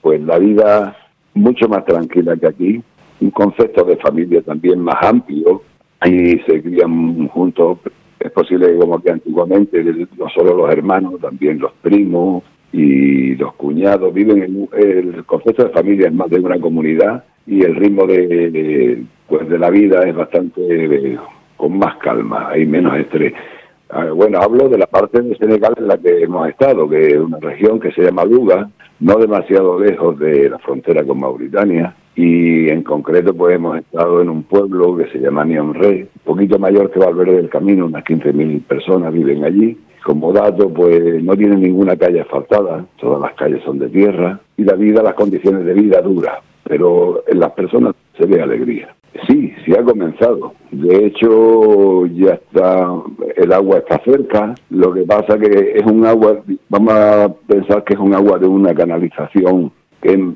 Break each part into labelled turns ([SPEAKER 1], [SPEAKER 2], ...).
[SPEAKER 1] pues la vida mucho más tranquila que aquí, un concepto de familia también más amplio, y se crían juntos. Es posible que como que antiguamente, no solo los hermanos, también los primos y los cuñados viven el concepto de familia es más de una comunidad, y el ritmo de la vida es bastante con más calma, hay menos estrés. Bueno, hablo de la parte de Senegal en la que hemos estado, que es una región que se llama Louga, no demasiado lejos de la frontera con Mauritania, y en concreto pues hemos estado en un pueblo que se llama Niamre, un poquito mayor que Valverde del Camino, unas 15.000 personas viven allí. Como dato, pues no tienen ninguna calle asfaltada, todas las calles son de tierra, y la vida, las condiciones de vida duras, pero en las personas se ve alegría. Sí, sí ha comenzado. De hecho, ya está, el agua está cerca. Lo que pasa que es un agua, vamos a pensar que es un agua de una canalización que es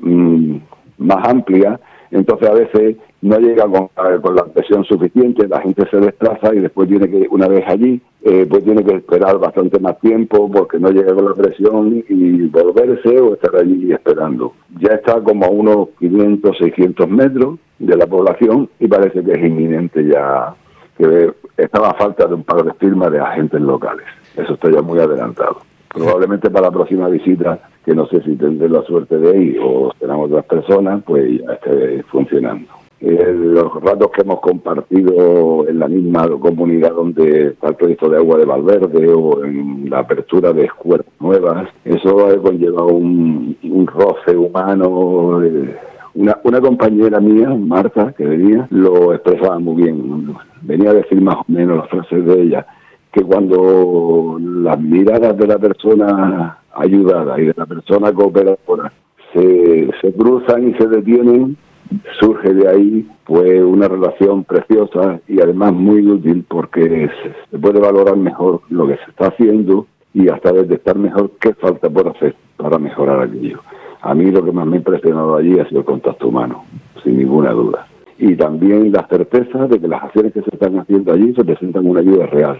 [SPEAKER 1] más amplia, entonces a veces no llega con la presión suficiente, la gente se desplaza y después tiene que, una vez allí, pues tiene que esperar bastante más tiempo porque no llega con la presión y volverse o estar allí esperando. Ya está como a unos 500, 600 metros de la población y parece que es inminente ya, que estaba a falta de un par de firmas de agentes locales. Eso está ya muy adelantado. Probablemente para la próxima visita, que no sé si tendré la suerte de ir o serán otras personas, pues ya esté funcionando. Los ratos que hemos compartido en la misma comunidad donde está el proyecto de agua de Valverde o en la apertura de escuelas nuevas, eso ha conllevado un roce humano. Una compañera mía, Marta, que venía, lo expresaba muy bien. Venía a decir más o menos las frases de ella, que cuando las miradas de la persona ayudada y de la persona cooperadora se cruzan y se detienen, surge de ahí pues una relación preciosa y además muy útil, porque se puede valorar mejor lo que se está haciendo y hasta detectar mejor qué falta por hacer para mejorar aquello. A mí lo que más me ha impresionado allí ha sido el contacto humano, sin ninguna duda. Y también la certeza de que las acciones que se están haciendo allí representan una ayuda real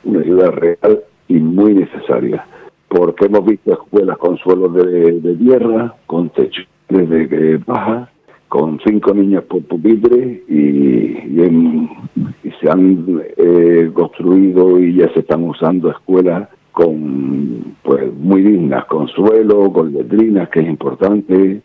[SPEAKER 1] y muy necesaria. Porque hemos visto escuelas con suelos de tierra, con techos de paja, con 5 niños por pupitre y se han construido y ya se están usando escuelas con pues muy dignas, con suelo, con letrinas, que es importante,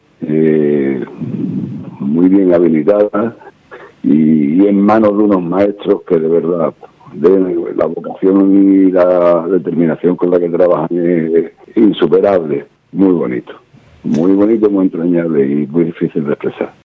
[SPEAKER 1] muy bien habilitadas y en manos de unos maestros que de verdad la vocación y la determinación con la que trabajan es insuperable. Muy bonito, muy entrañable y muy difícil de expresar.